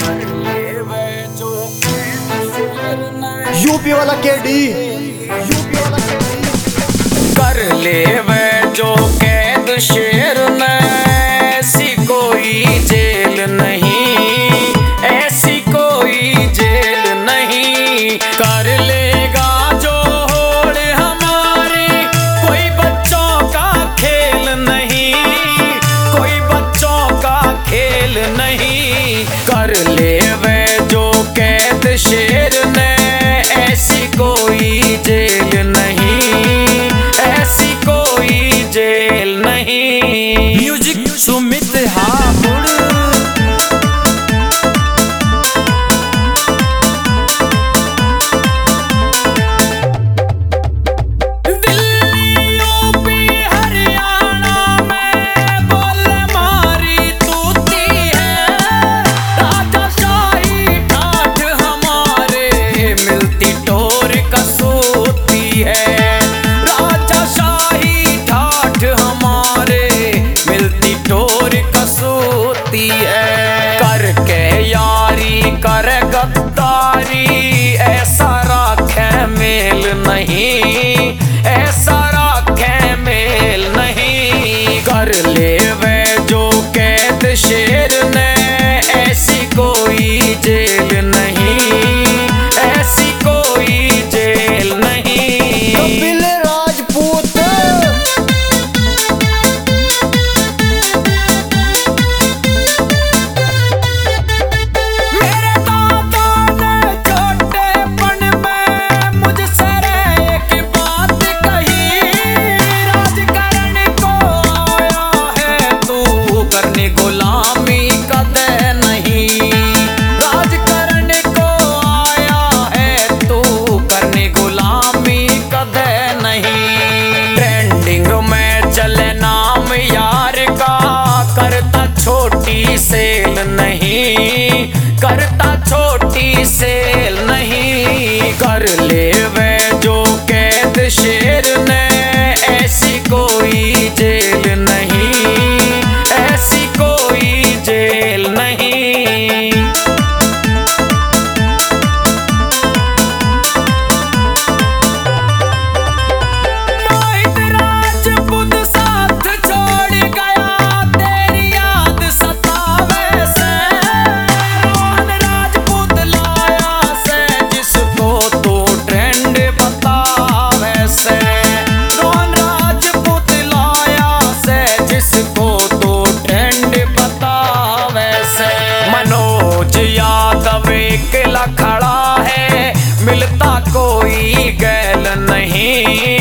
UP वाला KD कर ले वे जो कैद शेर न, ऐसी कोई जेल नहीं, ऐसी कोई जेल नहीं। कर लेगा जो होड़ हमारी, कोई बच्चों का खेल नहीं, कोई बच्चों का खेल नहीं। कर ले वे जो कैद शेर न, ऐसी कोई जेल नहीं, ऐसी कोई जेल नहीं। म्यूजिक सुमित हापुड़। करके यारी कर गद्दारी, ऐसा राखे मेल नहीं, ऐसा राखे मेल नहीं। कर ले वे जो कैद शेर ने, ऐसी कोई जेल नहीं, ऐसी कोई जेल नहीं। कपिल राजपूत गुलामी कदे नहीं, राज करने को आया है तू, करने गुलामी कदे नहीं। ट्रेंडिंग में चले नाम यार का, करता छोटी सेल नहीं, करता छोटी सेल नहीं। कर ले वे जो कैद शेर ने, ऐसी कोई जेल नहीं, ऐसी कोई जेल नहीं। मोहित राजपूत साथ छोड़ गया, तेरी याद सतावे से। रोहन राजपूत लाया से, जिसको तू ट्रेंड बतावे से। रोहन राजपूत लाया से, जिसको तू ट्रेंड बतावे से। मनोज यादव अकेला खड़ा है, मिलता कोई गैल नहीं।